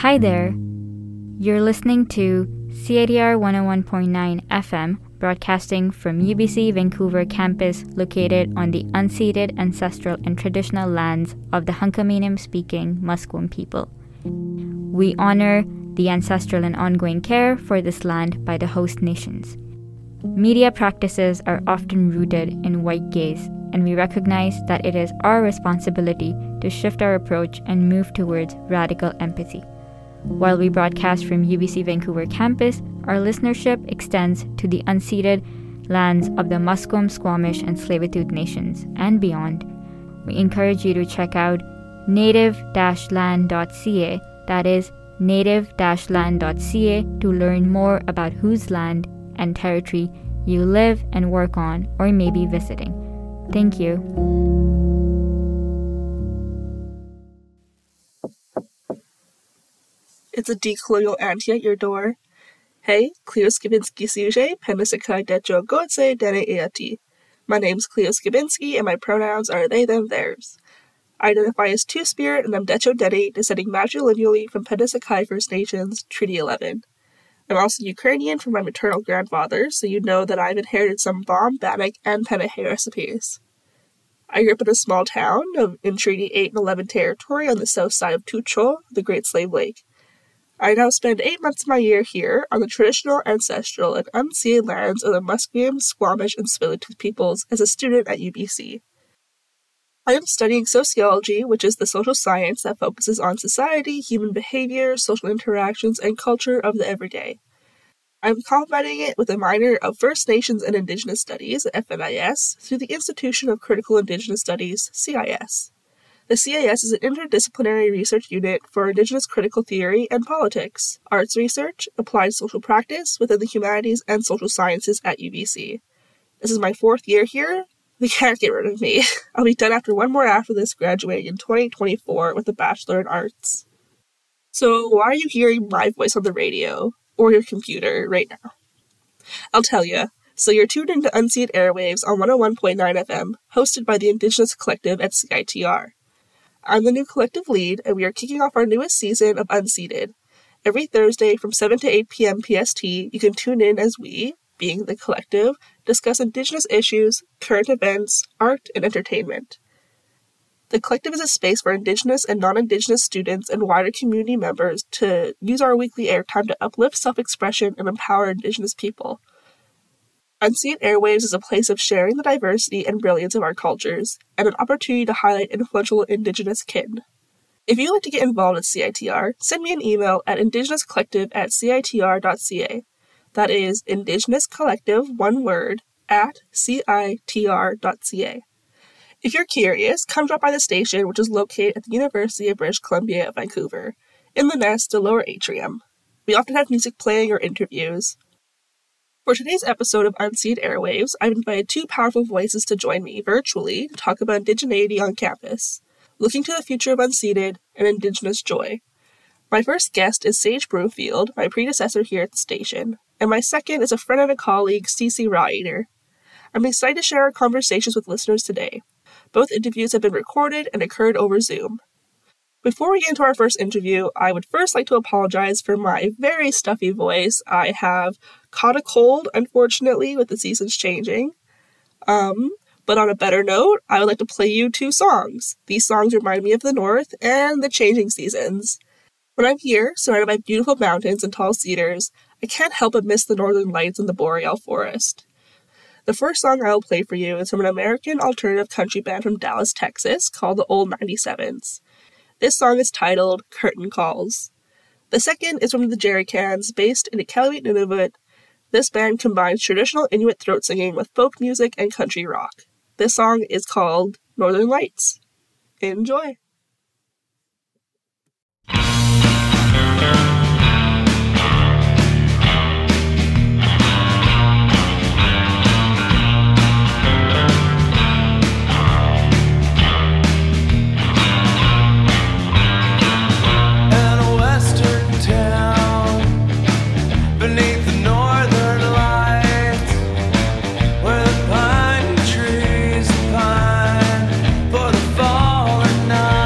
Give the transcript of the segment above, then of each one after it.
Hi there. You're listening to CITR 101.9 FM, broadcasting from UBC Vancouver campus located on the unceded ancestral and traditional lands of the Hunkaminam-speaking Musqueam people. We honor the ancestral and ongoing care for this land by the host nations. Media practices are often rooted in white gaze, and we recognize that it is our responsibility to shift our approach and move towards radical empathy. While we broadcast from UBC Vancouver campus, our listenership extends to the unceded lands of the Musqueam, Squamish, and Tsleil-Waututh nations and beyond. We encourage you to check out native-land.ca, that is native-land.ca, to learn more about whose land and territory you live and work on or may be visiting. Thank you. It's a decolonial auntie at your door. Hey, Cleo Skibinski Suje, Penisikai Decho Godse Dene Eati. My name's Cleo Skibinski, and my pronouns are they, them, theirs. I identify as Two-Spirit, and I'm Decho Dene, descending matrilineally from Penisikai First Nations, Treaty 11. I'm also Ukrainian from my maternal grandfather, so you know that I've inherited some bomb, bannock, and Penahe recipes. I grew up in a small town in Treaty 8 and 11 territory on the south side of Tucho, the Great Slave Lake. I now spend 8 months of my year here on the traditional, ancestral, and unceded lands of the Musqueam, Squamish, and Tsleil-Waututh peoples as a student at UBC. I am studying sociology, which is the social science that focuses on society, human behavior, social interactions, and culture of the everyday. I'm complementing it with a minor of First Nations and Indigenous Studies, FNIS, through the Institution of Critical Indigenous Studies, CIS. The CIS is an interdisciplinary research unit for Indigenous critical theory and politics, arts research, applied social practice within the humanities and social sciences at UBC. This is my 4th year here. They can't get rid of me. I'll be done after one more after this, graduating in 2024 with a Bachelor in Arts. So why are you hearing my voice on the radio or your computer right now? I'll tell you. So you're tuned into Unceded Airwaves on 101.9 FM, hosted by the Indigenous Collective at CITR. I'm the new collective lead, and we are kicking off our newest season of Unceded. Every Thursday from 7 to 8 p.m. PST, you can tune in as we, being the collective, discuss Indigenous issues, current events, art, and entertainment. The collective is a space for Indigenous and non-Indigenous students and wider community members to use our weekly airtime to uplift self-expression and empower Indigenous people. Unceded Airwaves is a place of sharing the diversity and brilliance of our cultures, and an opportunity to highlight influential Indigenous kin. If you'd like to get involved at CITR, send me an email at indigenouscollective@citr.ca. That is Indigenous Collective, one word, at citr.ca. If you're curious, come drop by the station, which is located at the University of British Columbia at Vancouver, in the Nest, the lower atrium. We often have music playing or interviews. For today's episode of Unceded Airwaves, I've invited 2 powerful voices to join me virtually to talk about indigeneity on campus, looking to the future of Unceded and Indigenous joy. My first guest is Sage Broomfield, my predecessor here at the station, and my second is a friend and a colleague, Cece Raw-Eater. I'm excited to share our conversations with listeners today. Both interviews have been recorded and occurred over Zoom. Before we get into our first interview, I would first like to apologize for my very stuffy voice. I have caught a cold, unfortunately, with the seasons changing. But on a better note, I would like to play you 2 songs. These songs remind me of the North and the changing seasons. When I'm here, surrounded by beautiful mountains and tall cedars, I can't help but miss the northern lights and the boreal forest. The first song I will play for you is from an American alternative country band from Dallas, Texas, called the Old 97s. This song is titled Curtain Calls. The second is from the Jerry Cans, based in Iqaluit, Nunavut. This band combines traditional Inuit throat singing with folk music and country rock. This song is called Northern Lights. Enjoy! Trees pine for the fallen night.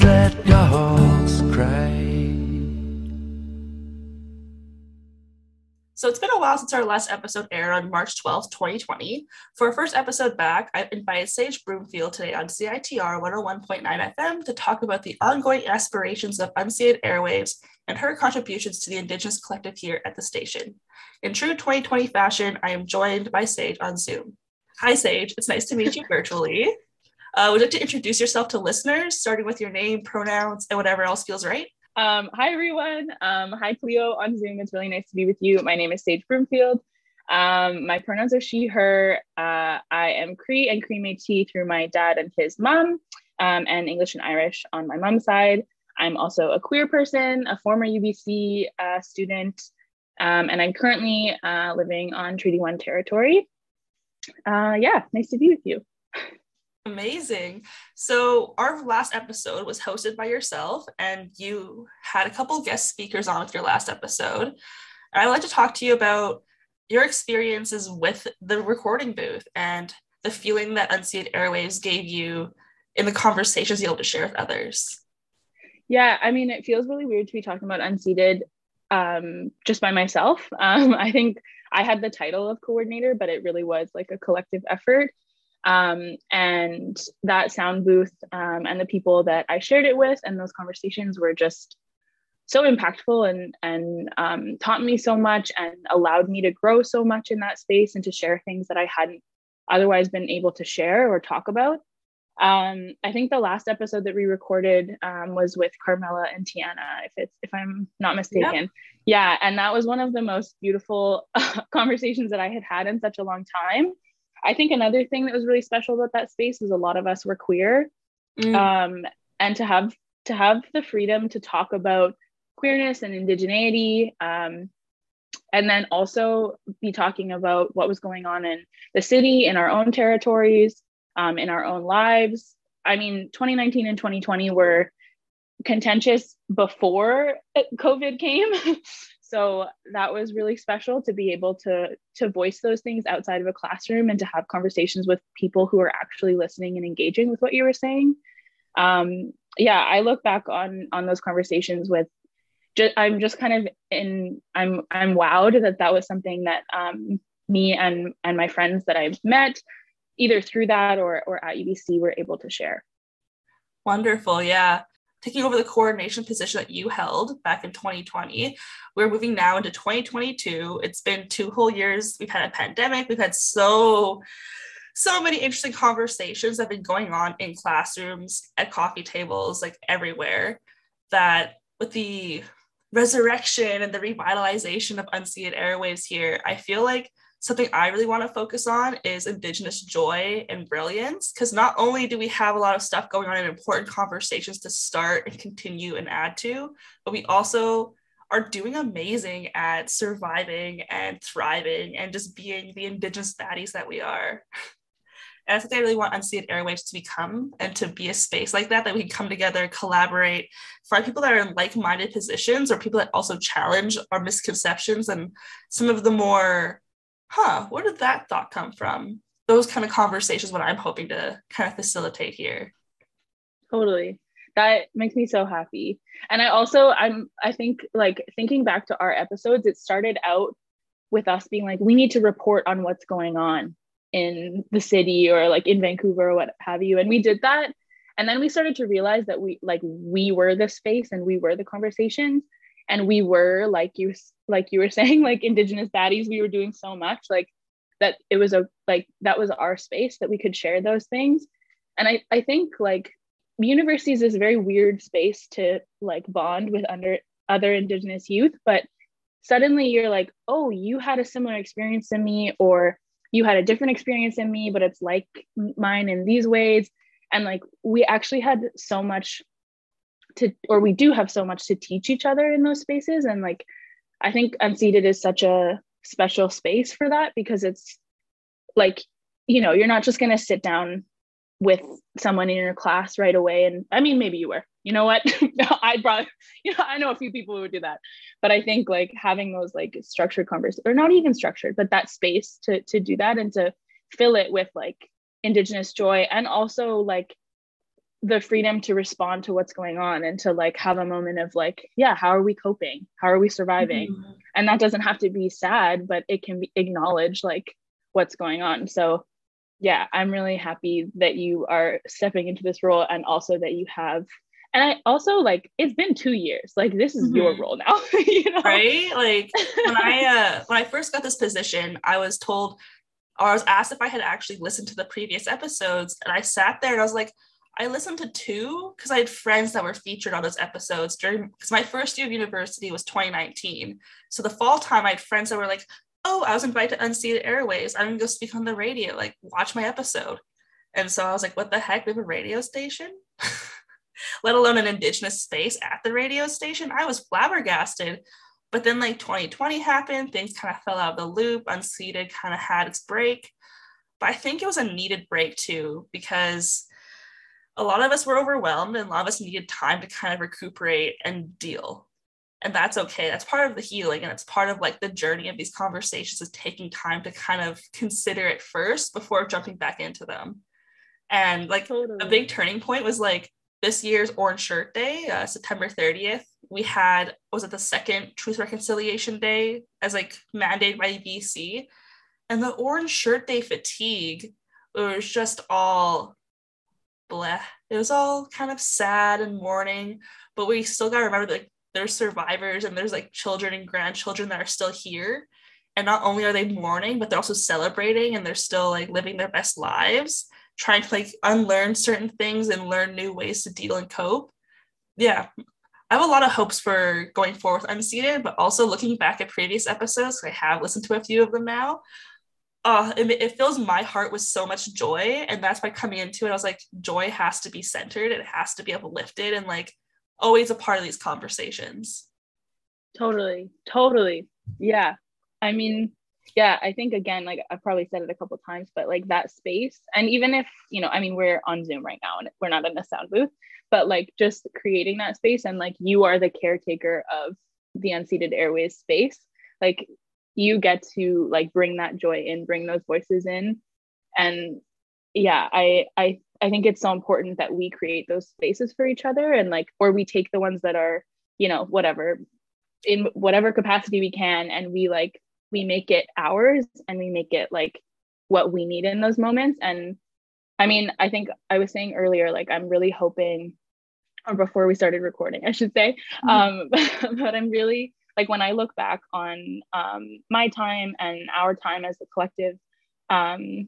let dogs cry. So it's been a while since our last episode aired on March 12th, 2020. For our first episode back, I invited Sage Broomfield today on CITR 101.9 FM to talk about the ongoing aspirations of Unceded Airwaves and her contributions to the Indigenous collective here at the station. In true 2020 fashion, I am joined by Sage on Zoom. Hi, Sage. It's nice to meet you virtually. Would you like to introduce yourself to listeners, starting with your name, pronouns, and whatever else feels right? Hi, everyone. Hi, Cleo on Zoom. It's really nice to be with you. My name is Sage Broomfield. My pronouns are she, her. I am Cree and Cree Métis through my dad and his mom, and English and Irish on my mom's side. I'm also a queer person, a former UBC student, and I'm currently living on Treaty 1 territory. Nice to be with you. Amazing. So our last episode was hosted by yourself, and you had a couple guest speakers on with your last episode. I'd like to talk to you about your experiences with the recording booth and the feeling that Unceded Airwaves gave you in the conversations you're able to share with others. Yeah, I mean, it feels really weird to be talking about Unceded just by myself. I think I had the title of coordinator, but it really was like a collective effort. And that sound booth and the people that I shared it with and those conversations were just so impactful and taught me so much and allowed me to grow so much in that space and to share things that I hadn't otherwise been able to share or talk about. I think the last episode that we recorded was with Carmela and Tiana, if I'm not mistaken. Yep. Yeah, and that was one of the most beautiful conversations that I had in such a long time. I think another thing that was really special about that space is a lot of us were queer, and to have the freedom to talk about queerness and indigeneity, and then also be talking about what was going on in the city, in our own territories, in our own lives. I mean, 2019 and 2020 were contentious before COVID came. So that was really special to be able to voice those things outside of a classroom and to have conversations with people who are actually listening and engaging with what you were saying. I look back on those conversations with, I'm just kind of I'm wowed that was something that me and my friends that I've met either through that or at UBC were able to share. Wonderful, yeah. Taking over the coordination position that you held back in 2020. We're moving now into 2022. It's been 2 whole years. We've had a pandemic. We've had so many interesting conversations that have been going on in classrooms, at coffee tables, like everywhere, that with the resurrection and the revitalization of Unceded Airwaves here, I feel like something I really want to focus on is Indigenous joy and brilliance, because not only do we have a lot of stuff going on in important conversations to start and continue and add to, but we also are doing amazing at surviving and thriving and just being the Indigenous baddies that we are. And I think I really want Unceded Airwaves to become and to be a space like that we can come together, collaborate, find people that are in like-minded positions or people that also challenge our misconceptions and some of the more where did that thought come from? Those kind of conversations, what I'm hoping to kind of facilitate here. Totally. That makes me so happy. And I think like thinking back to our episodes, it started out with us being like, we need to report on what's going on in the city or like in Vancouver or what have you. And we did that. And then we started to realize that we were the space and we were the conversations. And we were, like you were saying, like Indigenous baddies, we were doing so much like that. It was that was our space that we could share those things. And I think like universities is a very weird space to like bond with other Indigenous youth, but suddenly you're like, oh, you had a similar experience than me, or you had a different experience than me, but it's like mine in these ways. And like, we actually had so much we do have so much to teach each other in those spaces. And like, I think Unceded is such a special space for that, because it's like, you're not just going to sit down with someone in your class right away. And I mean, maybe you were, you know what, I know a few people who would do that, but I think like having those like structured conversations, or not even structured, but that space to do that and to fill it with like Indigenous joy, and also like the freedom to respond to what's going on and to like have a moment of like, yeah, how are we coping? How are we surviving? Mm-hmm. And that doesn't have to be sad, but it can be acknowledged like what's going on. So yeah, I'm really happy that you are stepping into this role, and also that you have, and I also like, it's been 2 years, like this is your role now. You know, right? Like when I first got this position, I was told, or I was asked if I had actually listened to the previous episodes, and I sat there and I was like, I listened to 2 because I had friends that were featured on those episodes because my first year of university was 2019. So the fall time, I had friends that were like, oh, I was invited to Unceded Airwaves. I'm gonna go speak on the radio, like watch my episode. And so I was like, what the heck? We have a radio station? Let alone an Indigenous space at the radio station. I was flabbergasted. But then like 2020 happened, things kind of fell out of the loop. Unceded kind of had its break. But I think it was a needed break too, because a lot of us were overwhelmed and a lot of us needed time to kind of recuperate and deal. And that's okay. That's part of the healing. And it's part of like the journey of these conversations, is taking time to kind of consider it first before jumping back into them. And like a big turning point was like this year's Orange Shirt Day, September 30th. We had, was it the second Truth Reconciliation Day as like mandated by BC? And the Orange Shirt Day fatigue, it was just all bleh. It was all kind of sad and mourning, but we still got to remember that like, there's survivors and there's like children and grandchildren that are still here. And not only are they mourning, but they're also celebrating, and they're still like living their best lives, trying to like unlearn certain things and learn new ways to deal and cope. Yeah, I have a lot of hopes for going forward with Unceded, but also looking back at previous episodes, I have listened to a few of them now. It fills my heart with so much joy. And that's by coming into it, I was like, joy has to be centered. It has to be uplifted and like always a part of these conversations. Totally. Yeah. I mean, yeah, I think again, like I've probably said it a couple of times, but like that space, and even if, you know, I mean, we're on Zoom right now and we're not in a sound booth, but like just creating that space, and like you are the caretaker of the Unceded Airways space. Like you get to like bring that joy in, bring those voices in. And yeah, I think it's so important that we create those spaces for each other, and like, or we take the ones that are, you know, whatever, in whatever capacity we can, and we make it ours, and we make it like what we need in those moments. And I mean, I think I was saying earlier, like I'm really hoping, or before we started recording, I should say, but I'm really like, when I look back on my time and our time as a collective on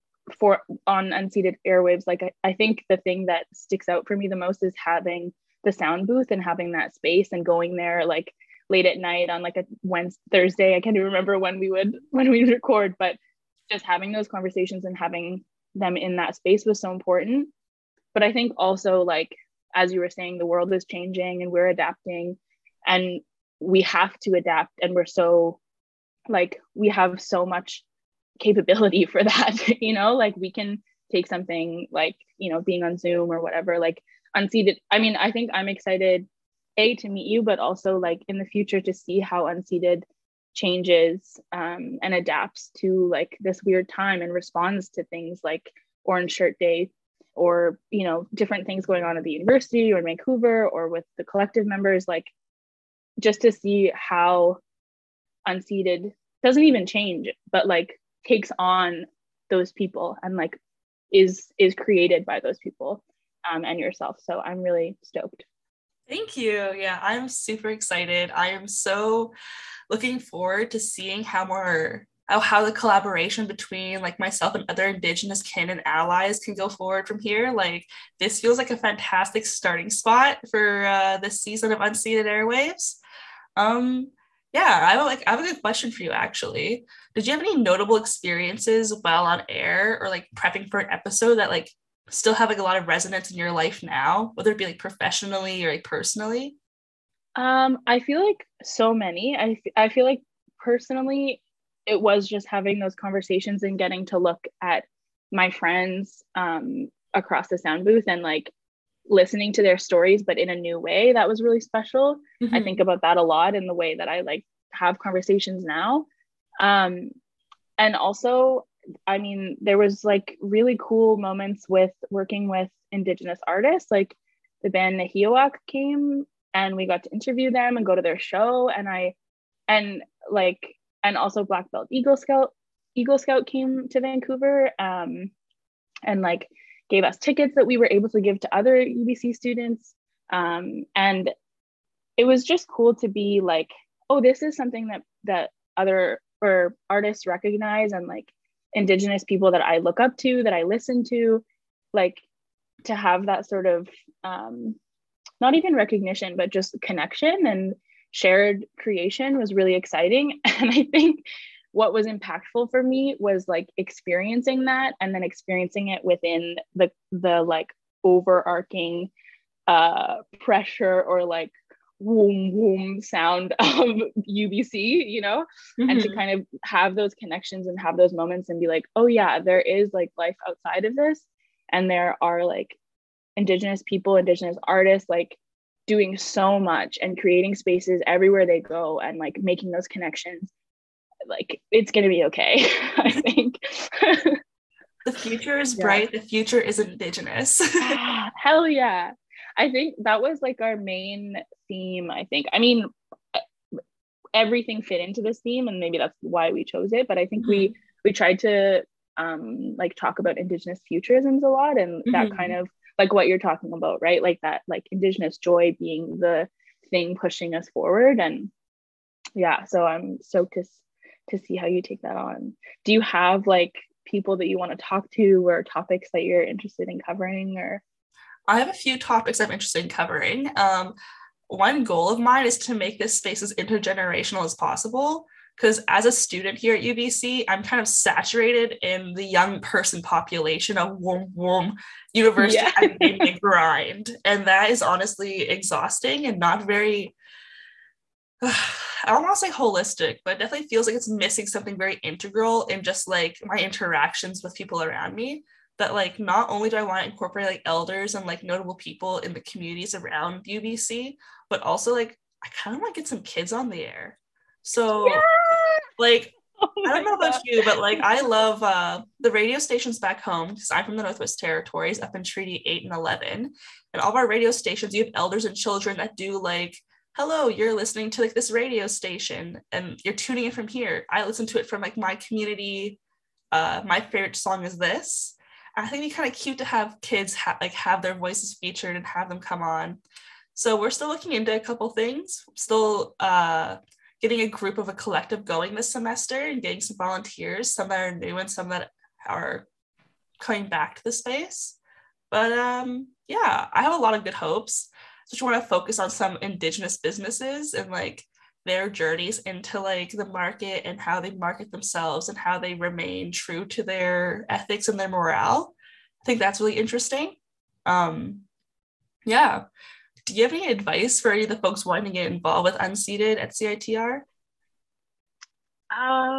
Unceded Airwaves, like I think the thing that sticks out for me the most is having the sound booth and having that space and going there like late at night on like a Thursday. I can't even remember when we would record, but just having those conversations and having them in that space was so important. But I think also, like, as you were saying, the world is changing and we're adapting, and we have to adapt. And we're so like, we have so much capability for that, you know, like we can take something like, you know, being on Zoom or whatever, like Unceded. I mean, I think I'm excited to meet you, but also like in the future to see how Unceded changes and adapts to like this weird time and responds to things like Orange Shirt Day, or, you know, different things going on at the university or in Vancouver or with the collective members, like just to see how Unceded doesn't even change, but like takes on those people and like is created by those people and yourself. So I'm really stoked. Thank you. Yeah, I'm super excited. I am so looking forward to seeing how the collaboration between like myself and other Indigenous kin and allies can go forward from here. Like this feels like a fantastic starting spot for this season of Unceded Airwaves. Yeah, I have a good question for you actually. Did you have any notable experiences while on air or like prepping for an episode that like still have like a lot of resonance in your life now, whether it be like professionally or like personally? I feel like so many. I feel like personally, it was just having those conversations and getting to look at my friends across the sound booth and like listening to their stories, but in a new way. That was really special. Mm-hmm. I think about that a lot in the way that I like have conversations now. And also I mean, there was like really cool moments with working with Indigenous artists. Like the band Nahiawak came and we got to interview them and go to their show. And like, and also Black Belt Eagle Scout came to Vancouver, and like gave us tickets that we were able to give to other UBC students. And it was just cool to be like, oh, this is something that other or artists recognize, and like Indigenous people that I look up to, that I listen to, like to have that sort of not even recognition, but just connection and shared creation was really exciting. And I think what was impactful for me was like experiencing that, and then experiencing it within the like overarching pressure or like whoom whoom sound of UBC, you know, and to kind of have those connections and have those moments and be like, oh yeah, there is like life outside of this, and there are like Indigenous people, Indigenous artists like doing so much and creating spaces everywhere they go, and like making those connections. Like it's gonna be okay. I think the future is bright. The future is Indigenous. Hell yeah. I think that was like our main theme. I think, I mean, everything fit into this theme, and maybe that's why we chose it, but I think we tried to like talk about Indigenous futurisms a lot, and that kind of like what you're talking about, right? Like that, like Indigenous joy being the thing pushing us forward. And yeah, so I'm stoked to see how you take that on. Do you have like people that you want to talk to, or topics that you're interested in covering? Or I have a few topics I'm interested in covering. One goal of mine is to make this space as intergenerational as possible, because as a student here at UBC, I'm kind of saturated in the young person population of university academia grind. And that is honestly exhausting and not very, I don't want to say holistic, but it definitely feels like it's missing something very integral in just like my interactions with people around me. That like, not only do I want to incorporate like elders and like notable people in the communities around UBC, but also like, I kind of want to get some kids on the air. So like, I don't know about you, but like I love the radio stations back home, because I'm from the Northwest Territories up in Treaty 8 and 11. And all of our radio stations, you have elders and children that do like, hello, you're listening to like this radio station and you're tuning in from here. I listen to it from like my community. My favorite song is this. I think it'd be kind of cute to have kids have their voices featured and have them come on. So we're still looking into a couple things. Still getting a group of a collective going this semester and getting some volunteers, some that are new and some that are coming back to the space. But yeah, I have a lot of good hopes. Just want to focus on some Indigenous businesses and like their journeys into like the market and how they market themselves and how they remain true to their ethics and their morale. I think that's really interesting. Yeah. Do you have any advice for any of the folks wanting to get involved with Unceded at CITR? I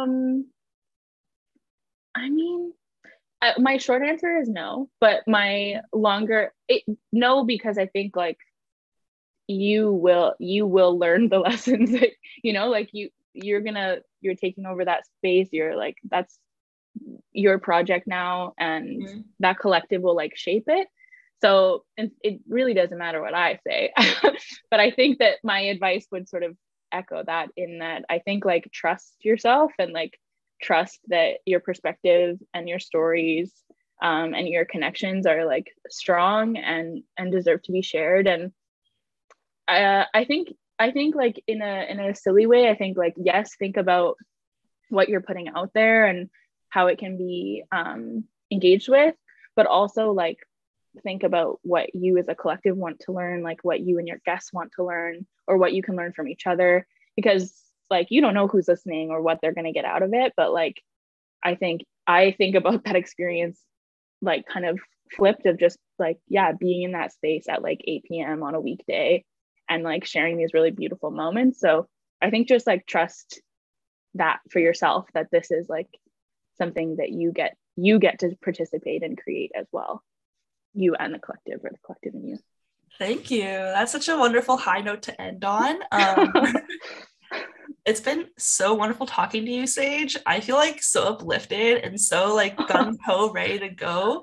mean, my short answer is no, but my longer no, because I think like you will learn the lessons that, you know, like you're taking over that space. You're like, that's your project now, and that collective will like shape it. So it really doesn't matter what I say. But I think that my advice would sort of echo that, in that I think like trust yourself, and like trust that your perspective and your stories and your connections are like strong and deserve to be shared. And I think like in a silly way, I think like, yes, think about what you're putting out there and how it can be engaged with, but also like think about what you as a collective want to learn, like what you and your guests want to learn, or what you can learn from each other, because like you don't know who's listening or what they're going to get out of it. But like I think about that experience like kind of flipped, of just like, yeah, being in that space at like 8 p.m. on a weekday and like sharing these really beautiful moments. So I think just like trust that for yourself, that this is like something that you get to participate and create as well, you and the collective, or the collective and you. Thank you. That's such a wonderful high note to end on. It's been so wonderful talking to you, Sage. I feel like so uplifted and so like gung-ho ready to go.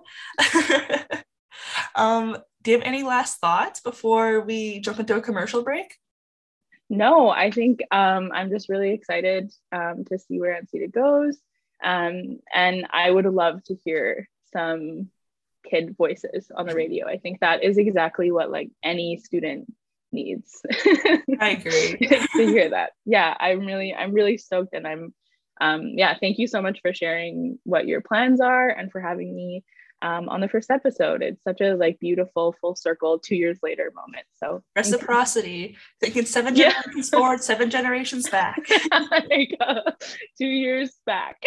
Do you have any last thoughts before we jump into a commercial break? No, I think I'm just really excited to see where Unseated goes. And I would love to hear some kid voices on the radio. I think that is exactly what like any student needs. I agree. To hear that. Yeah, I'm really stoked, and thank you so much for sharing what your plans are and for having me on the first episode. It's such a like beautiful full circle 2 years later moment. So reciprocity, thinking 7 generations forward, 7 generations back. There you go. 2 years back.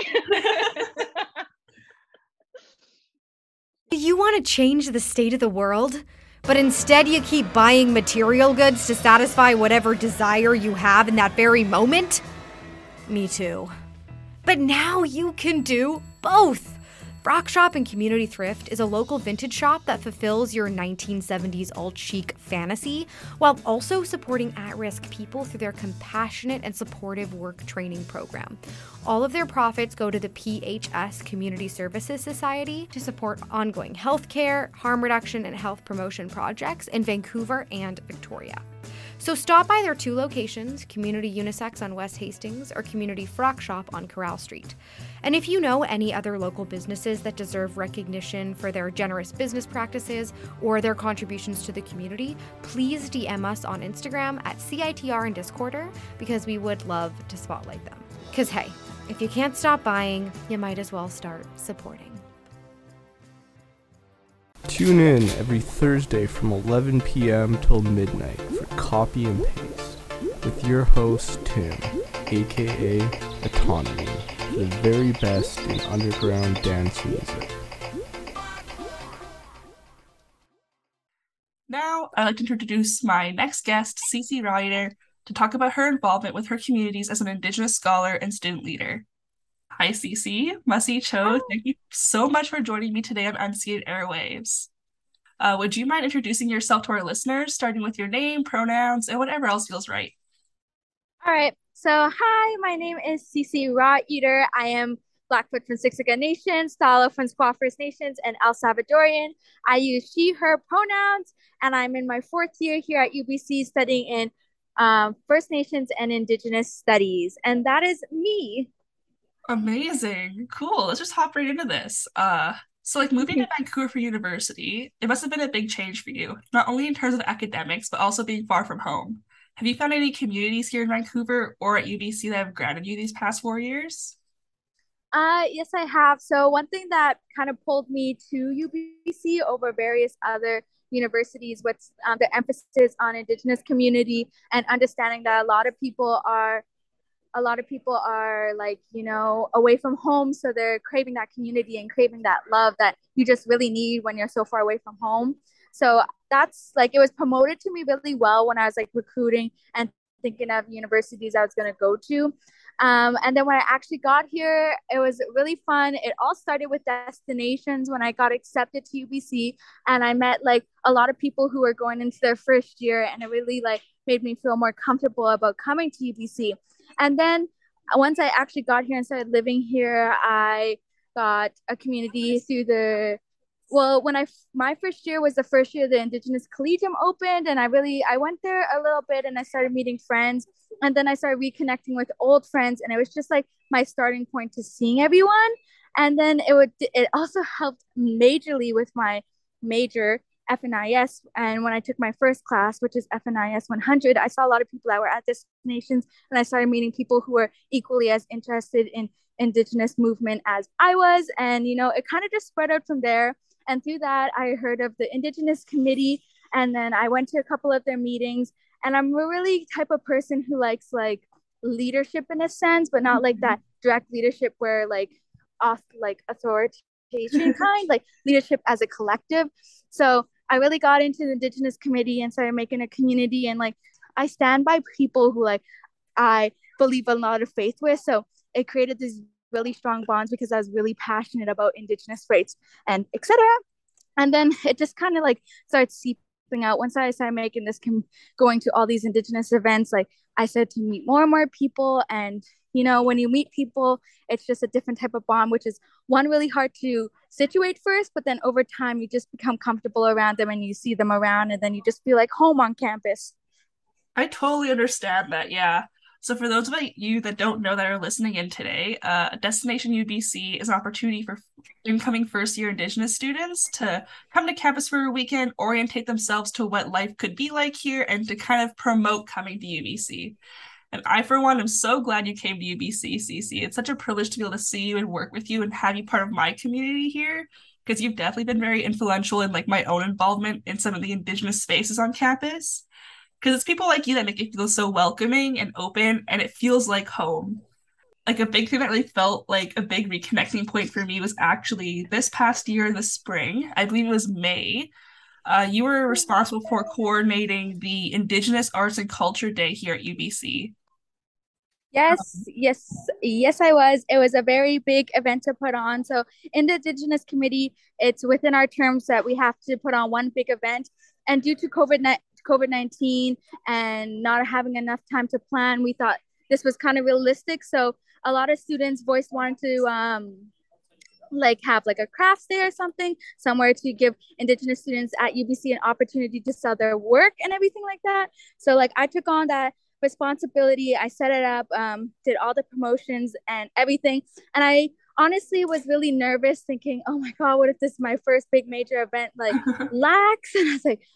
You want to change the state of the world, but instead you keep buying material goods to satisfy whatever desire you have in that very moment? Me too. But now you can do both. Frock Shop and Community Thrift is a local vintage shop that fulfills your 1970s alt-chic fantasy while also supporting at-risk people through their compassionate and supportive work training program. All of their profits go to the PHS Community Services Society to support ongoing healthcare, harm reduction, and health promotion projects in Vancouver and Victoria. So stop by their 2 locations, Community Unisex on West Hastings or Community Frock Shop on Corral Street. And if you know any other local businesses that deserve recognition for their generous business practices or their contributions to the community, please DM us on Instagram at CITR and Discorder, because we would love to spotlight them. Because hey, if you can't stop buying, you might as well start supporting. Tune in every Thursday from 11 p.m. till midnight for Copy and Paste with your host Tim, aka Autonomy, for the very best in underground dance music. Now, I'd like to introduce my next guest, Cece Ryder, to talk about her involvement with her communities as an Indigenous scholar and student leader. Hi, Cece. Masi Cho, thank you so much for joining me today on Unseen Airwaves. Would you mind introducing yourself to our listeners, starting with your name, pronouns, and whatever else feels right? All right. So, hi, my name is Cece Ryder. I am Blackfoot from Siksika Nation, Stalo from Squaw First Nations, and El Salvadorian. I use she, her pronouns, and I'm in my 4th year here at UBC studying in First Nations and Indigenous Studies. And that is me. Amazing. Cool. Let's just hop right into this. So like moving to Vancouver for university, it must have been a big change for you, not only in terms of academics, but also being far from home. Have you found any communities here in Vancouver or at UBC that have grounded you these past 4 years? Yes, I have. So one thing that kind of pulled me to UBC over various other universities was the emphasis on Indigenous community and understanding that a lot of people are like, you know, away from home. So they're craving that community and craving that love that you just really need when you're so far away from home. So that's like, it was promoted to me really well when I was like recruiting and thinking of universities I was going to go to. And then when I actually got here, it was really fun. It all started with destinations when I got accepted to UBC, and I met like a lot of people who were going into their first year, and it really like made me feel more comfortable about coming to UBC. And then once I actually got here and started living here, I got a community through my first year was the first year the Indigenous Collegium opened, and I went there a little bit and I started meeting friends, and then I started reconnecting with old friends, and it was just like my starting point to seeing everyone. And then it also helped majorly with my major FNIS, and when I took my first class, which is FNIS 100, I saw a lot of people that were at destinations, and I started meeting people who were equally as interested in Indigenous movement as I was, and you know, it kind of just spread out from there. And through that, I heard of the Indigenous Committee, and then I went to a couple of their meetings. And I'm a really type of person who likes like leadership in a sense, but not like that direct leadership where like authoritarian kind, like leadership as a collective. So I really got into the Indigenous Committee and started making a community. And like I stand by people who like I believe a lot of faith with. So it created these really strong bonds because I was really passionate about Indigenous rights and etc. And then it just kind of like started seeping out, once I started making this, going to all these Indigenous events, like I started to meet more and more people. And, you know, when you meet people, it's just a different type of bond, which is one really hard to situate first, but then over time you just become comfortable around them and you see them around and then you just feel like home on campus. I totally understand that. Yeah. So for those of you that don't know that are listening in today, Destination UBC is an opportunity for incoming first-year Indigenous students to come to campus for a weekend, orientate themselves to what life could be like here, and to kind of promote coming to UBC. And I, for one, am so glad you came to UBC, Cece. It's such a privilege to be able to see you and work with you and have you part of my community here, because you've definitely been very influential in like my own involvement in some of the Indigenous spaces on campus. Because it's people like you that make it feel so welcoming and open, and it feels like home. Like a big thing that really felt like a big reconnecting point for me was actually this past year in the spring. I believe it was May. You were responsible for coordinating the Indigenous Arts and Culture Day here at UBC. Yes, I was. It was a very big event to put on. So in the Indigenous committee, it's within our terms that we have to put on one big event. And due to COVID-19 and not having enough time to plan, we thought this was kind of realistic. So a lot of students voiced wanting to like have like a crafts day or something somewhere to give Indigenous students at UBC an opportunity to sell their work and everything like that. So like I took on that responsibility. I set it up, did all the promotions and everything. And I honestly was really nervous thinking, oh my God, what if this is my first big major event, like lax? And I was like,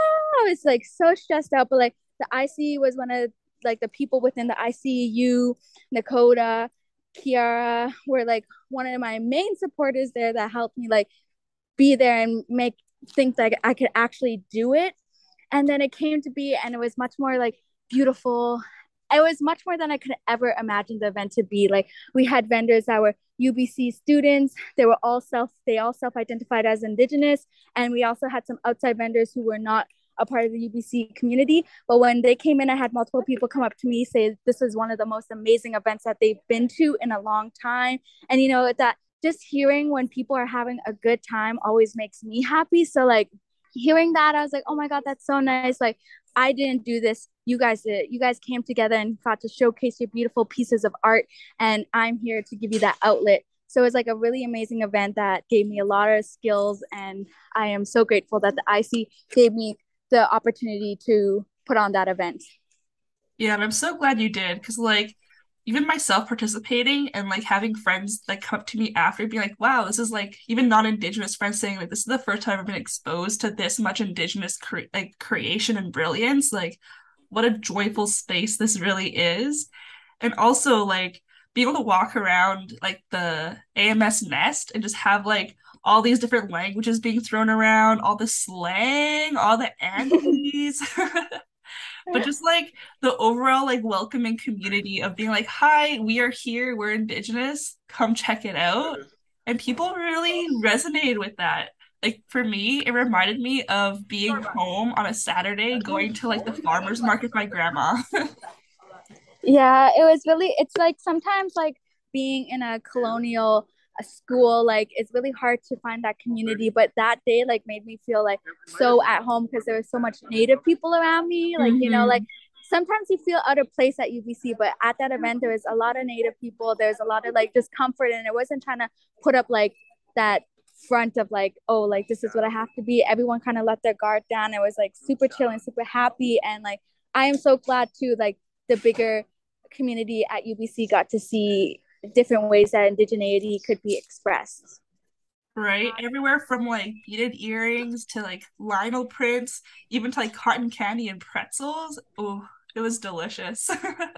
I was like so stressed out. But like the IC was one of like the people within the ICU, Nakota, Kiara were like one of my main supporters there that helped me like be there and make think like I could actually do it. And then it came to be, and it was much more like beautiful. It was much more than I could ever imagine the event to be. Like we had vendors that were UBC students. They all self-identified as Indigenous, and we also had some outside vendors who were not a part of the UBC community. But when they came in, I had multiple people come up to me say this is one of the most amazing events that they've been to in a long time. And you know that just hearing when people are having a good time always makes me happy. So like hearing that, I was like, oh my God, that's so nice. Like I didn't do this. You guys did. You guys came together and got to showcase your beautiful pieces of art. And I'm here to give you that outlet. So it was like a really amazing event that gave me a lot of skills. And I am so grateful that the IC gave me the opportunity to put on that event. Yeah, and I'm so glad you did, because like even myself participating and like having friends like come up to me after being like, wow, this is like even non-Indigenous friends saying like this is the first time I've been exposed to this much Indigenous creation and brilliance. Like what a joyful space this really is. And also like being able to walk around like the AMS nest and just have like all these different languages being thrown around, all the slang, all the aunties. But just like the overall like welcoming community of being like, hi, we are here, we're Indigenous, come check it out. And people really resonated with that. Like for me, it reminded me of being home on a Saturday, going to like the farmer's market with my grandma. Yeah, it was really, it's like sometimes like being in a colonial school, like it's really hard to find that community. But that day like made me feel like so at home because there was so much Native people around me. Like, you know, like sometimes you feel out of place at UBC, but at that event, there was a lot of Native people. There's a lot of like just comfort, and it wasn't trying to put up like that front of like, oh, like this is what I have to be. Everyone kind of let their guard down. It was like super chill and super happy. And like, I am so glad too, like the bigger community at UBC got to see different ways that indigeneity could be expressed. Right, everywhere from like beaded earrings to like Lionel prints, even to like cotton candy and pretzels. Oh, it was delicious.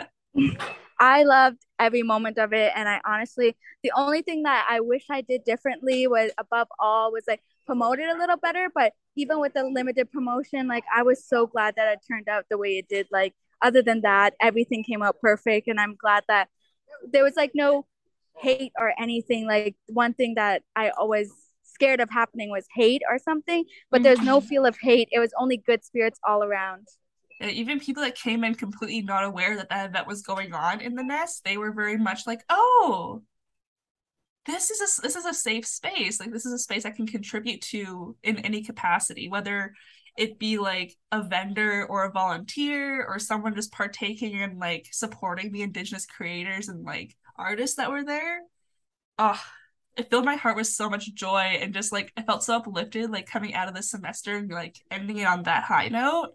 I loved every moment of it, and I honestly, the only thing that I wish I did differently was above all was like promote it a little better. But even with the limited promotion, like I was so glad that it turned out the way it did. Like other than that, everything came out perfect, and I'm glad that there was like no hate or anything. Like one thing that I always scared of happening was hate or something, but there's no feel of hate. It was only good spirits all around. And even people that came in completely not aware that that event was going on in the nest, they were very much like, oh, this is a safe space. Like this is a space I can contribute to in any capacity, whether it be like a vendor or a volunteer or someone just partaking in like supporting the Indigenous creators and like artists that were there. Oh, it filled my heart with so much joy and just like I felt so uplifted like coming out of this semester and like ending it on that high note.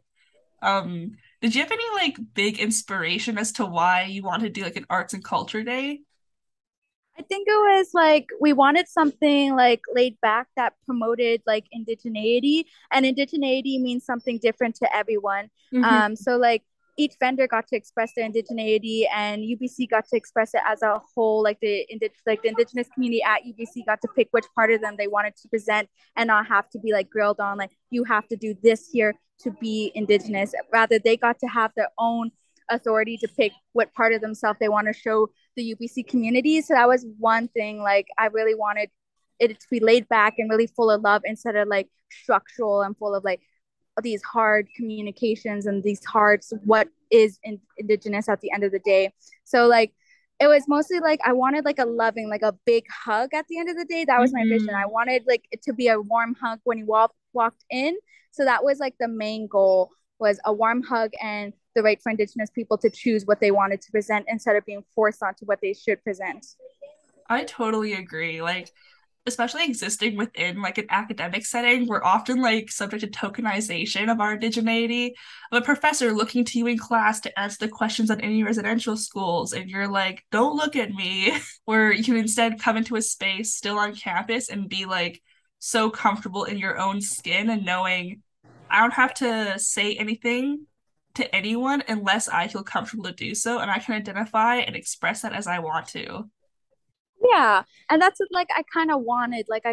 Did you have any like big inspiration as to why you wanted to do like an arts and culture day? I think it was like we wanted something like laid back that promoted like indigeneity, and indigeneity means something different to everyone. So like each vendor got to express their indigeneity, and UBC got to express it as a whole. Like the indigenous community at UBC got to pick which part of them they wanted to present, and not have to be like grilled on like you have to do this here to be indigenous. Rather, they got to have their own authority to pick what part of themselves they want to show the UBC community. So that was one thing. Like I really wanted it to be laid back and really full of love instead of like structural and full of like these hard communications and these hard what is indigenous at the end of the day. So like it was mostly like I wanted like a loving, like a big hug at the end of the day. That was my vision. I wanted like it to be a warm hug when you walked in. So that was like the main goal, was a warm hug and the right for Indigenous people to choose what they wanted to present instead of being forced onto what they should present. I totally agree. Like, especially existing within like an academic setting, we're often like subject to tokenization of our indigeneity. Of a professor looking to you in class to answer the questions on any residential schools, and you're like, don't look at me. Where you can instead come into a space still on campus and be like so comfortable in your own skin and knowing I don't have to say anything to anyone unless I feel comfortable to do so, and I can identify and express that as I want to. Yeah, and that's what, like I kind of wanted. Like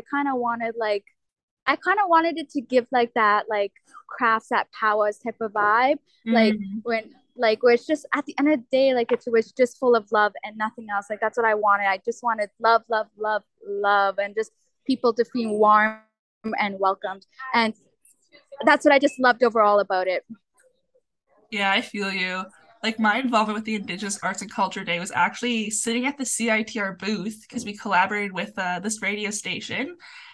I kind of wanted it to give like that like crafts at powers type of vibe. Like when like where it's just at the end of the day, like it was just full of love and nothing else. Like that's what I wanted. I just wanted love, love, love, love, and just people to feel warm and welcomed. And that's what I just loved overall about it. Yeah, I feel you. Like my involvement with the Indigenous Arts and Culture Day was actually sitting at the CITR booth because we collaborated with this radio station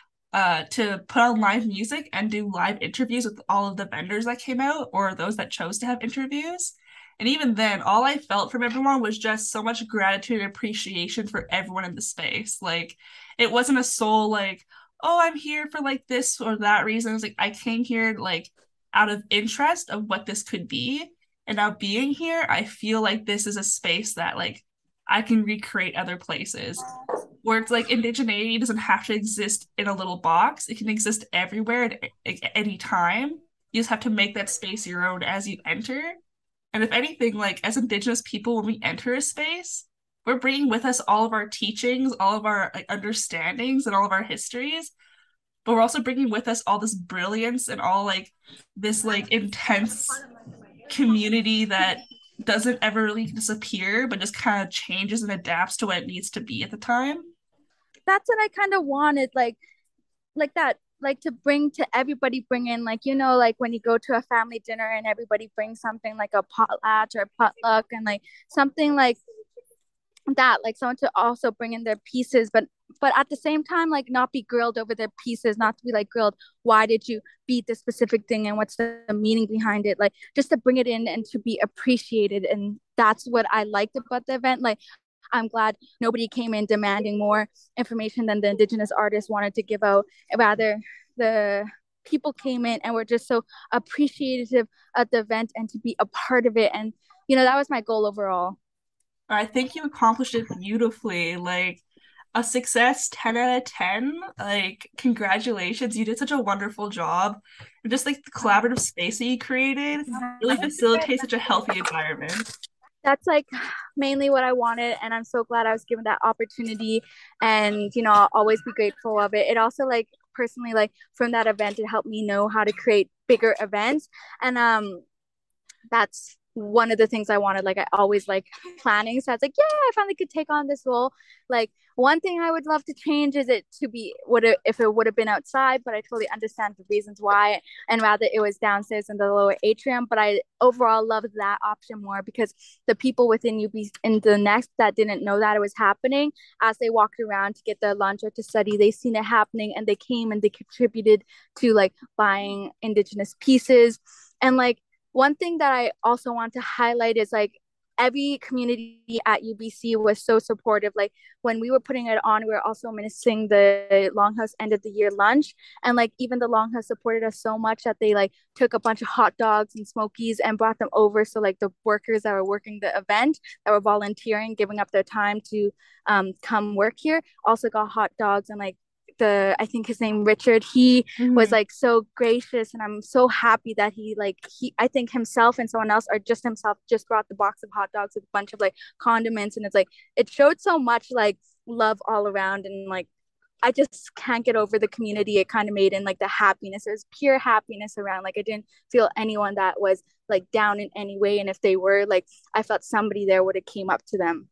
to put on live music and do live interviews with all of the vendors that came out or those that chose to have interviews. And even then, all I felt from everyone was just so much gratitude and appreciation for everyone in the space. Like, it wasn't a sole, like, oh, I'm here for like this or that reason. It was like, I came here like out of interest of what this could be. And now being here, I feel like this is a space that like I can recreate other places where it's like indigeneity doesn't have to exist in a little box. It can exist everywhere at any time. You just have to make that space your own as you enter. And if anything, like as Indigenous people, when we enter a space, we're bringing with us all of our teachings, all of our like understandings, and all of our histories. But we're also bringing with us all this brilliance and all like this like intense community that doesn't ever really disappear, but just kind of changes and adapts to what it needs to be at the time. That's what I kind of wanted, like that, like to bring to everybody, bring in like like when you go to a family dinner and everybody brings something like a potlatch or a potluck and like something like that, like someone to also bring in their pieces, but at the same time like not be grilled over their pieces, not to be like grilled why did you beat this specific thing and what's the meaning behind it, like just to bring it in and to be appreciated. And that's what I liked about the event. Like I'm glad nobody came in demanding more information than the Indigenous artists wanted to give out. Rather, the people came in and were just so appreciative of the event and to be a part of it. And, that was my goal overall. I think you accomplished it beautifully. Like a success 10 out of 10. Like, congratulations. You did such a wonderful job. And just like the collaborative space that you created really facilitates such a healthy environment. That's like mainly what I wanted, and I'm so glad I was given that opportunity, and I'll always be grateful of it. It also like personally, like from that event, it helped me know how to create bigger events, and that's one of the things I wanted. Like I always like planning, so I was like, yeah, I finally could take on this role. Like one thing I would love to change is it to be if it would have been outside, but I totally understand the reasons why, and rather it was downstairs in the lower atrium. But I overall loved that option more because the people within UB in the next that didn't know that it was happening, as they walked around to get their lunch or to study, they seen it happening and they came and they contributed to like buying indigenous pieces. And like one thing that I also want to highlight is like every community at UBC was so supportive. Like when we were putting it on, we were also missing the Longhouse end of the year lunch. And like even the Longhouse supported us so much that they like took a bunch of hot dogs and smokies and brought them over. So like the workers that were working the event, that were volunteering, giving up their time to come work here, also got hot dogs. And like I think his name Richard, he was like so gracious, and I'm so happy that he I think himself and someone else, or just himself, just brought the box of hot dogs with a bunch of like condiments. And it's like it showed so much like love all around. And like I just can't get over the community it kind of made, and like the happiness. It was pure happiness around. Like I didn't feel anyone that was like down in any way, and if they were, like I felt somebody there would have came up to them.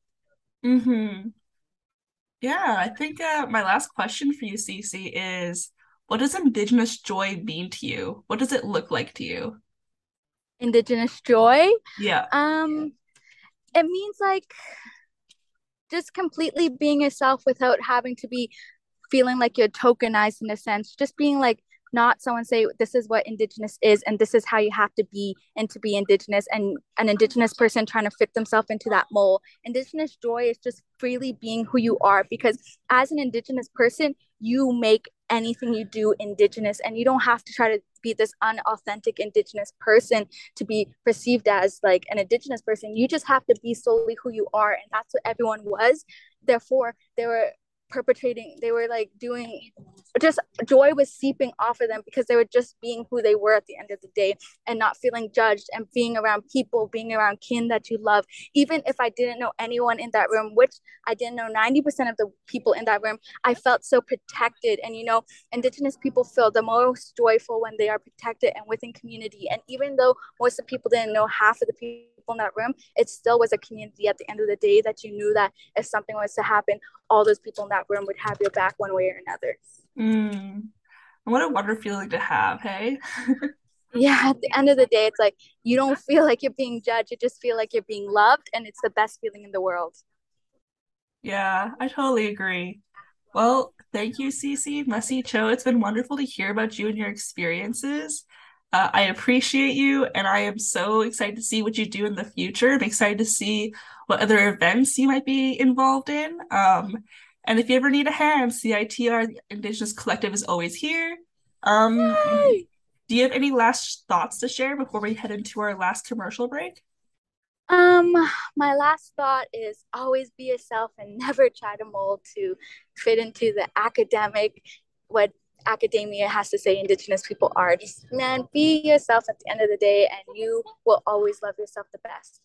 Yeah, I think my last question for you, Cece, is what does Indigenous joy mean to you? What does it look like to you? Indigenous joy? Yeah. It means like just completely being yourself without having to be feeling like you're tokenized in a sense. Just being like not someone say this is what Indigenous is and this is how you have to be and to be Indigenous, and an Indigenous person trying to fit themselves into that mold. Indigenous joy is just freely being who you are, because as an Indigenous person, you make anything you do Indigenous, and you don't have to try to be this unauthentic Indigenous person to be perceived as like an Indigenous person. You just have to be solely who you are, and that's what everyone was. Therefore, they were like doing, just joy was seeping off of them because they were just being who they were at the end of the day, and not feeling judged, and being around people, being around kin that you love. Even if I didn't know anyone in that room, which I didn't know 90% of the people in that room, I felt so protected. And you know, Indigenous people feel the most joyful when they are protected and within community. And even though most of the people didn't know half of the people in that room, it still was a community at the end of the day, that you knew that if something was to happen, all those people in that room would have your back one way or another. What a wonderful feeling to have, hey? Yeah, at the end of the day, it's like you don't feel like you're being judged, you just feel like you're being loved, and it's the best feeling in the world. Yeah, I totally agree. Well, thank you, Cece, Messy Cho. It's been wonderful to hear about you and your experiences. I appreciate you, and I am so excited to see what you do in the future. I'm excited to see what other events you might be involved in. And if you ever need a hand, CITR, the Indigenous Collective, is always here. Yay! Do you have any last thoughts to share before we head into our last commercial break? My last thought is always be yourself and never try to mold to fit into the what academia has to say Indigenous people are. Just, man, be yourself at the end of the day, and you will always love yourself the best.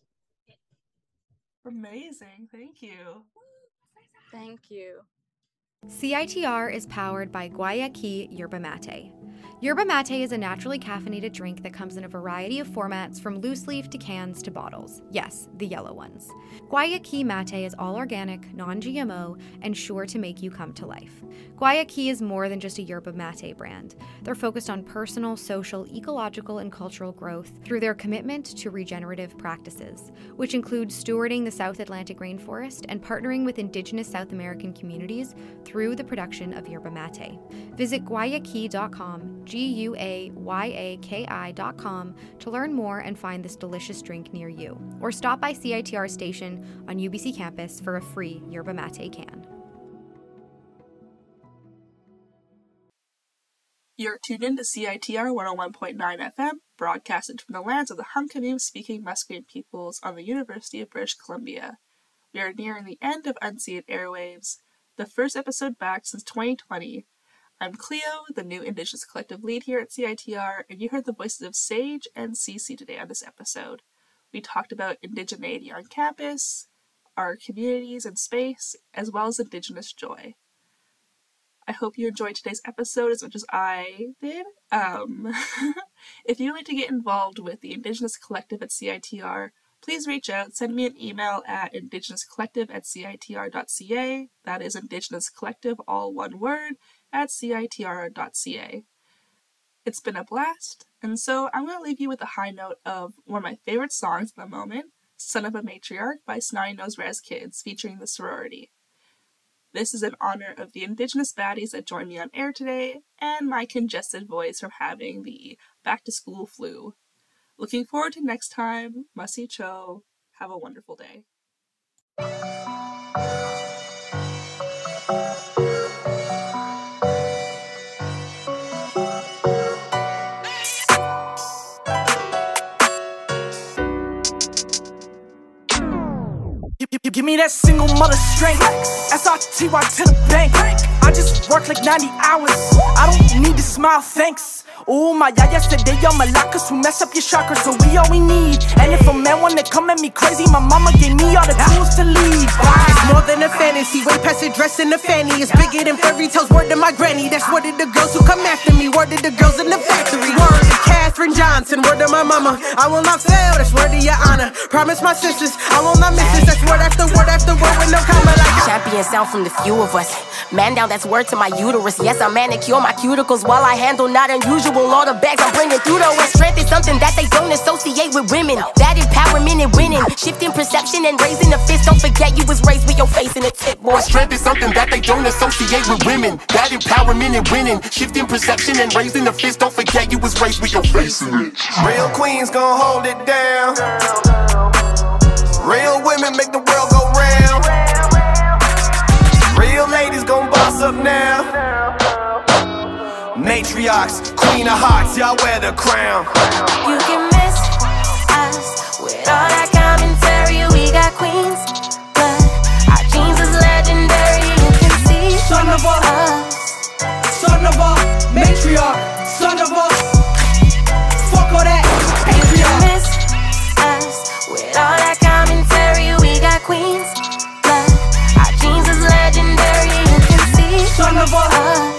Amazing. Thank you. Thank you. CITR is powered by Guayaki Yerba Mate. Yerba Mate is a naturally caffeinated drink that comes in a variety of formats, from loose leaf to cans to bottles. Yes, the yellow ones. Guayaki Mate is all organic, non-GMO, and sure to make you come to life. Guayaki is more than just a yerba mate brand. They're focused on personal, social, ecological, and cultural growth through their commitment to regenerative practices, which include stewarding the South Atlantic rainforest and partnering with Indigenous South American communities through the production of yerba mate. Visit guayaki.com, GUAYAKI.com, to learn more and find this delicious drink near you, or stop by CITR station on UBC campus for a free yerba mate can. You're tuned in to CITR 101.9 FM, broadcasted from the lands of the Hunkanoo-speaking Musqueam peoples on the University of British Columbia. We are nearing the end of Unceded Airwaves, the first episode back since 2020. I'm Cleo, the new Indigenous Collective lead here at CITR, and you heard the voices of Sage and Cece today on this episode. We talked about indigeneity on campus, our communities and space, as well as Indigenous joy. I hope you enjoyed today's episode as much as I did. If you'd like to get involved with the Indigenous Collective at CITR, please reach out. Send me an email at indigenouscollective@citr.ca. That is Indigenous Collective, all one word, at citr.ca. It's been a blast, and so I'm going to leave you with a high note of one of my favorite songs at the moment, Son of a Matriarch by Snotty Nose Res Kids, featuring the sorority. This is in honor of the Indigenous baddies that joined me on air today, and my congested voice from having the back-to-school flu. Looking forward to next time. Masi Cho. Have a wonderful day. You give me that single mother strength, S-R-T-Y to the bank. I just work like 90 hours, I don't need to smile, thanks. Ooh, my yaya said they are malakas who mess up your chakras, so we all we need. And if a man wanna come at me crazy, my mama gave me all the tools to lead. It's more than a fantasy, way past the dress and the fanny. It's bigger than fairy tales, word to my granny. That's word to the girls who come after me, word to the girls in the factory. Word to Katherine Johnson, word to my mama, I will not fail, that's word to your honor. Promise my sisters, I will not miss this, that's word after word after word with no comma like champion sound from the few of us. Man down, that's word to my uterus. Yes, I manicure my cuticles while I handle not unusual. All the bags I'm bringing through though. And strength is something that they don't associate with women. That empowerment and winning, shifting perception and raising the fist. Don't forget you was raised with your face in the tip, boy. Strength is something that they don't associate with women. That empowerment and winning, shifting perception and raising the fist. Don't forget you was raised with your face in it. Real queens gon' hold it down. Real women make the world go round. Real ladies gon' boss up now. Matriarchs, queen of hearts, y'all wear the crown. You can miss us with all that commentary. We got queens, but our genes is legendary. You can see son of a matriarch, son of a fuck all that patriarch. You can miss us with all that commentary. We got queens, but our genes is legendary. You can see son of a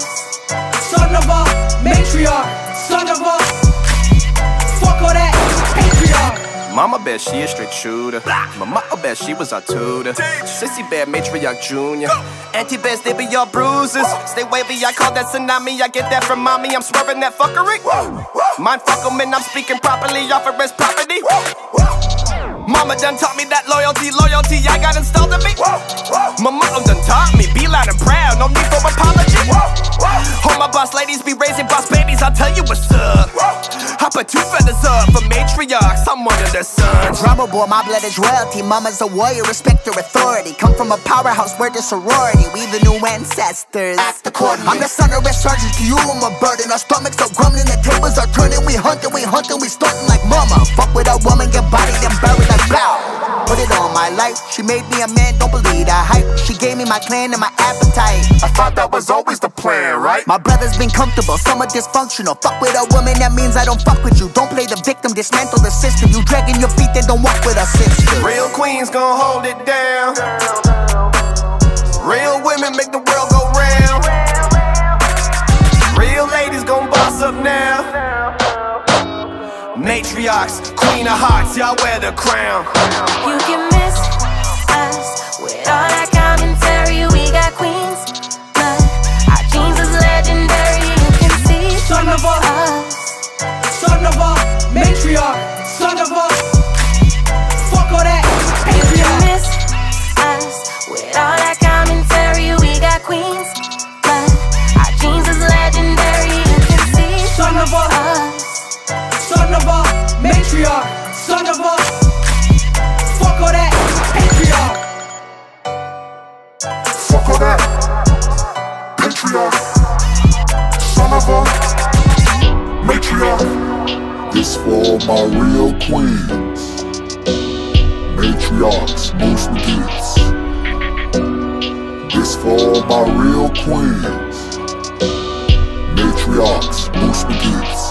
matriarch, son of a fuck all that patriarch. Mama bet she a straight shooter. Mama bet she was our tutor. Sissy bet matriarch junior. Auntie bets they be your bruises. Stay wavy, I call that tsunami. I get that from mommy, I'm swerving that fuckery. Mind fuck 'em and I'm speaking properly off of rest property. Mama done taught me that loyalty I got installed in me. My mom done taught me, be loud and proud, no need for apology. All my boss ladies be raising boss babies, I'll tell you what's up. I put two feathers up for matriarchs, I'm one of their sons. Drama boy, my blood is royalty, mama's a warrior, respect her authority. Come from a powerhouse, we're the sorority, we the new ancestors. Act accordingly. I'm the son of a sergeant, to you I'm a burden. Our stomachs are grumbling, the tables are turning. We hunting, we starting like mama. Fuck with a woman, get bodied and buried like bow. Put it on my life, she made me a man, don't believe that hype. She gave me my clan and my appetite. I thought that was always the plan, right? My brother's been comfortable, some are dysfunctional. Fuck with a woman, that means I don't fuck with you. Don't play the victim, dismantle the system. You dragging your feet, then don't walk with us, sister. Real queens gon' hold it down. Real women make the world go round. Real ladies gon' boss up now. Matriarchs, queen of hearts, y'all wear the crown. You can miss us with all that commentary. We got queens, but our genes is legendary. You can see son of a matriarch, son of a fuck all that patriarch. You can miss us with all that commentary. We got queens, but our genes is legendary. You can see son of a matriarch, son of a fuck all that patriarch. Fuck all that patriarch, son of a matriarch. This for all my real queens, matriarchs, Moose McGeets. This for all my real queens, matriarchs, Moose McGeets.